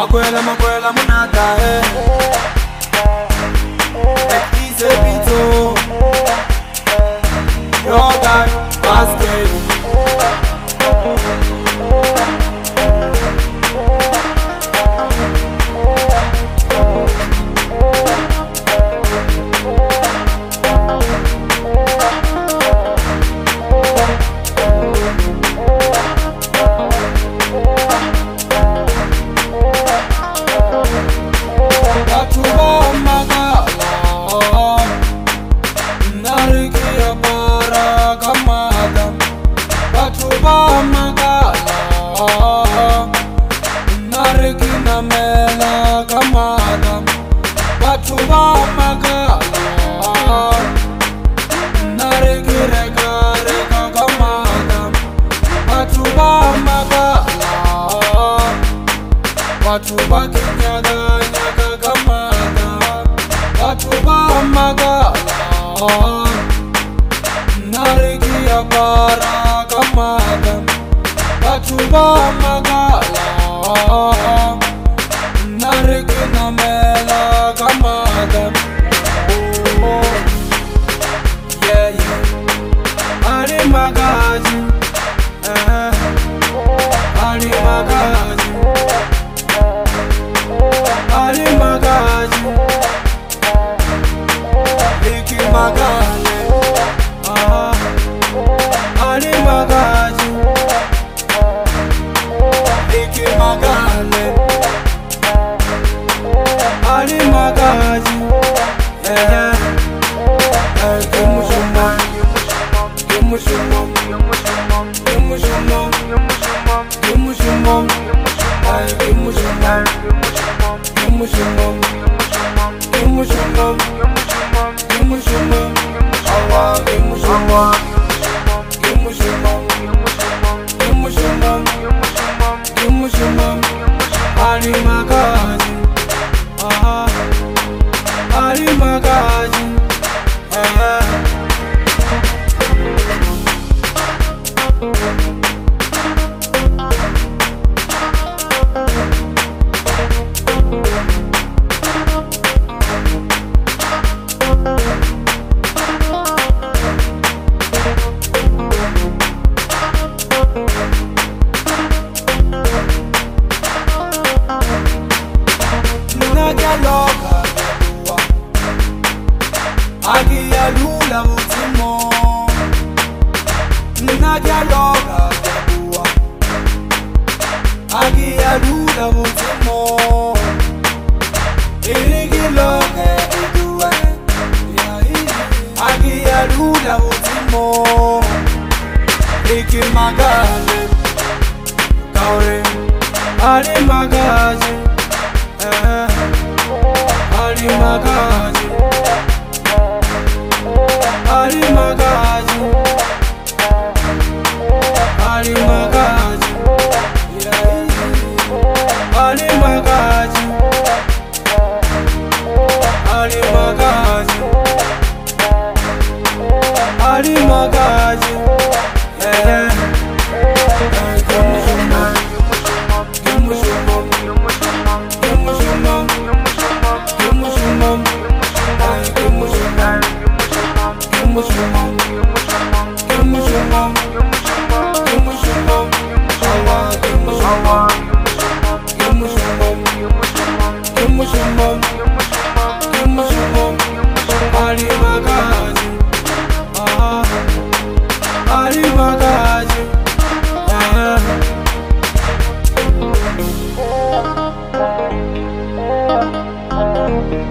makwela munata Ekize bito Yoga basket Watu bakinyaga nyaga gamada Watu ba magala Nariki ya bara gamada Watu ba magala Nariki na mela gamada Yeah yeah Ali magaji Ali magaji Ali magaji, Liki magale, Ali magaji, Liki magale, Ali magaji, yeah. Give me some more, give me some more, give me some more, give me some more, give me some more. Give me some more, give me some more, give me some more, give me some more, give me some more, give me some more, give me some more, Ali magaji, Ali magaji, Agia lula mutimo Nadia loga bua Agia lula mutimo Irigi loga idue Agia lula mutimo Iki magale Kaure Ali magaji Ali magaji Ali magaji, Ali magaji, Ali magaji, Ali magaji, Ali magaji, yeah. Give me some more, give me some more, give me some more, give me some more, give me some more. Give me some more, give me some more, give me some more, give me some more, give me some more, give me some more, give me some more, Ali magaji, Ali magaji, yeah.